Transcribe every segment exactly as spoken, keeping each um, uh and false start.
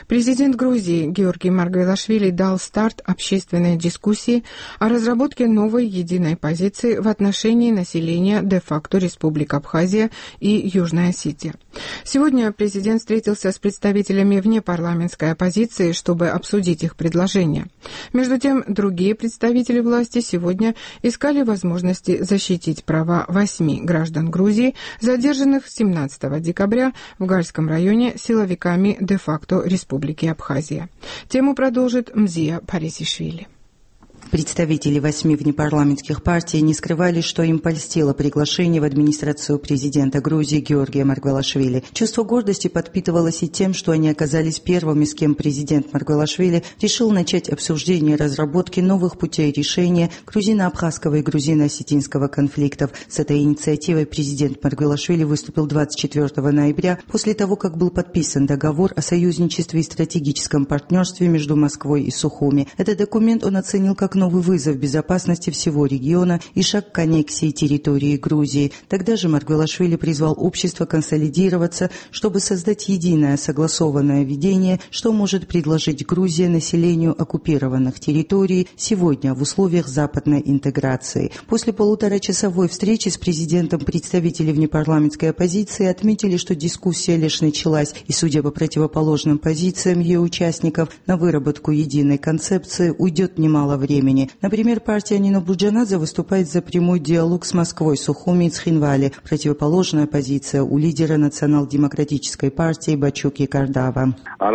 Президент Грузии Георгий Маргвелашвили дал старт общественной дискуссии о разработке новой единой позиции в отношении населения де-факто Республик Абхазия и Южная Осетия. Сегодня президент встретился с представителями внепарламентской оппозиции, чтобы обсудить их предложения. Между тем, другие представители власти сегодня искали возможности защитить права восьми граждан Грузии, задержанных семнадцатого декабря в Гальском районе силовиками де-факто Республики Абхазия. Тему продолжит Мзия Парисишвили. Представители восьми внепарламентских партий не скрывали, что им польстило приглашение в администрацию президента Грузии Георгия Маргвелашвили. Чувство гордости подпитывалось и тем, что они оказались первыми, с кем президент Маргвелашвили решил начать обсуждение разработки новых путей решения грузино-абхазского и грузино-осетинского конфликтов. С этой инициативой президент Маргвелашвили выступил двадцать четвёртого ноября, после того, как был подписан договор о союзничестве и стратегическом партнерстве между Москвой и Сухуми. Этот документ он оценил как новый вызов безопасности всего региона и шаг к аннексии территории Грузии. Тогда же Маргвелашвили призвал общество консолидироваться, чтобы создать единое согласованное видение, что может предложить Грузия населению оккупированных территорий сегодня в условиях западной интеграции. После полуторачасовой встречи с президентом представители внепарламентской оппозиции отметили, что дискуссия лишь началась, и, судя по противоположным позициям ее участников, на выработку единой концепции уйдет немало времени. Например, партия Нино Буджанадзе выступает за прямой диалог с Москвой, Сухуми и Цхинвали. Противоположная позиция у лидера национал-демократической партии Бачуки Кардава.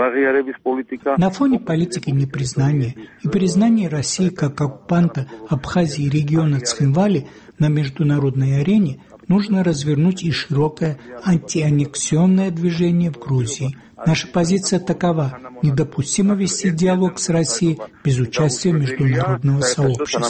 На фоне политики непризнания и признания России как оккупанта Абхазии и региона Цхинвали на международной арене нужно развернуть и широкое антианнексионное движение в Грузии. Наша позиция такова: недопустимо вести диалог с Россией без участия международного сообщества.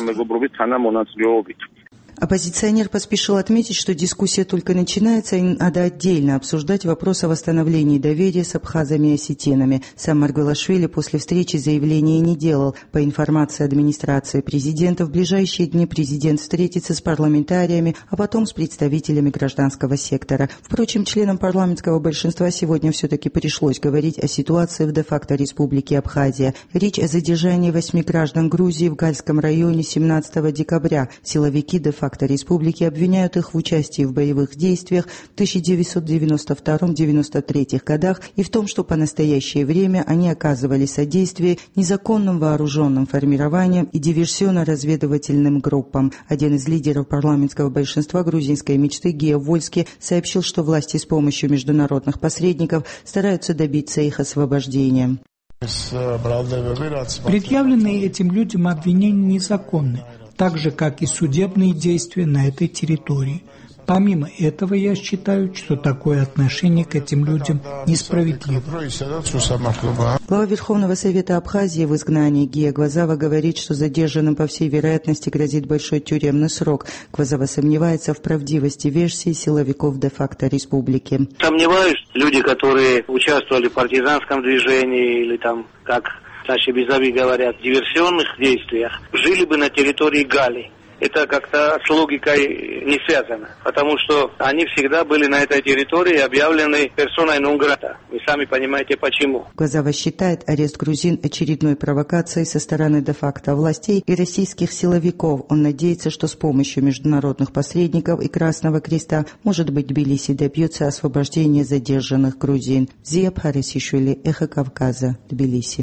Оппозиционер поспешил отметить, что дискуссия только начинается, и надо отдельно обсуждать вопрос о восстановлении доверия с абхазами и осетинами. Сам Маргвелашвили после встречи заявления не делал. По информации администрации президента, в ближайшие дни президент встретится с парламентариями, а потом с представителями гражданского сектора. Впрочем, членам парламентского большинства сегодня все-таки пришлось говорить о ситуации в де-факто Республике Абхазия. Речь о задержании восьми граждан Грузии в Гальском районе семнадцатого декабря. Силовики де-факто республики обвиняют их в участии в боевых действиях в тысяча девятьсот девяносто втором — девяносто третьем годах и в том, что по настоящее время они оказывали содействие незаконным вооруженным формированиям и диверсионно-разведывательным группам. Один из лидеров парламентского большинства грузинской мечты Гео Вольски сообщил, что власти с помощью международных посредников стараются добиться их освобождения. Предъявленные этим людям обвинения незаконны, так же, как и судебные действия на этой территории. Помимо этого, я считаю, что такое отношение к этим людям несправедливо. Глава Верховного Совета Абхазии в изгнании Гия Гвазава говорит, что задержанным, по всей вероятности, грозит большой тюремный срок. Гвазава сомневается в правдивости версии силовиков де-факто республики. Сомневаюсь, люди, которые участвовали в партизанском движении или там, как наши безави говорят, в диверсионных действиях, жили бы на территории Гали. Это как-то с логикой не связано, потому что они всегда были на этой территории объявлены персоной нон-грата. Вы сами понимаете, почему. Гвазава считает арест грузин очередной провокацией со стороны де-факто властей и российских силовиков. Он надеется, что с помощью международных посредников и Красного Креста, может быть, Тбилиси добьется освобождения задержанных грузин. Зия Парисишвили, Эхо Кавказа, Тбилиси.